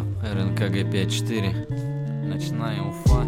Йо, РНКГ 54. Ночная Уфа.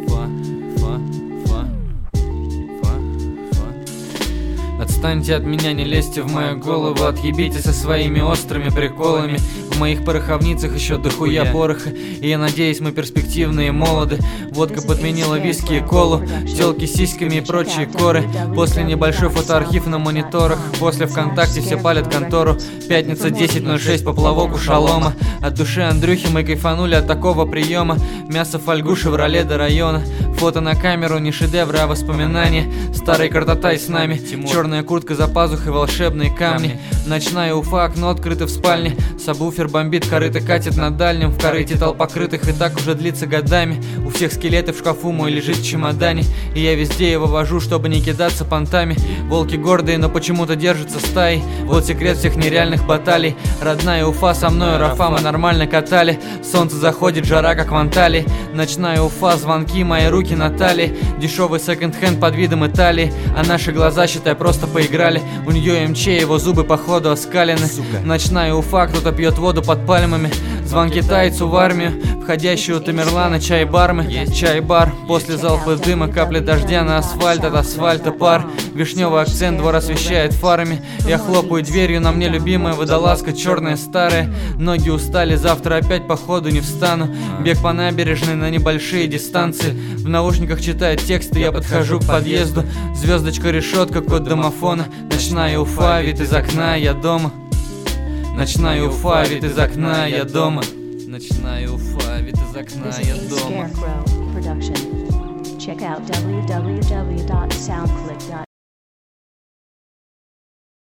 Отстаньте от меня, не лезьте в мою голову, отъебите со своими острыми приколами. В моих пороховницах еще дохуя пороха, и я надеюсь, мы перспективные и молоды. Водка подменила виски и колу, тёлки с сиськами и прочие коры. После небольшой фотоархив на мониторах, после ВКонтакте все палят контору. Пятница 10:06, поплавок у шалома. От души Андрюхи мы кайфанули от такого приема. Мясо фольгу, Шевроле до района. Фото на камеру, не шедевры, а воспоминания. Старый картотай с нами, черная куртка за пазухой, волшебные камни. Ночная Уфа, окно открыто в спальне. Сабвуфер бомбит, корыто катит на дальнем. В корыте толпа крытых и так уже длится годами. У всех скелеты в шкафу, мой лежит в чемодане. И я везде его вожу, чтобы не кидаться понтами. Волки гордые, но почему-то держатся стаей. Вот секрет всех нереальных баталий. Родная Уфа, со мной Рафа, мы нормально катали. Солнце заходит, жара как в Анталии. Ночная Уфа, звонки, мои руки на талии. Дешевый секонд-хенд под видом Италии. А наши глаза, считай, просто поиграли. У нее МЧ, его зубы походу оскалены. Ночная Уфа, кто-то пьет воду под пальмами. Звонки тайцу в армию, входящую Тамерлана, чай-бармы. Чай-бар, после залпа дыма, капли дождя на асфальт, от асфальта пар. Вишневый акцент, двор освещает фарами. Я хлопаю дверью, на мне любимая водолазка, черная старая. Ноги устали, завтра опять походу не встану. Бег по набережной на небольшие дистанции. В наушниках читает тексты, я подхожу к подъезду. Звездочка, решетка, код домофона. Ночная Уфа, вид из окна, я дома. Ночная Уфа, вид из окна, я дома. Ночная Уфа, вид из окна, я дома. Check out www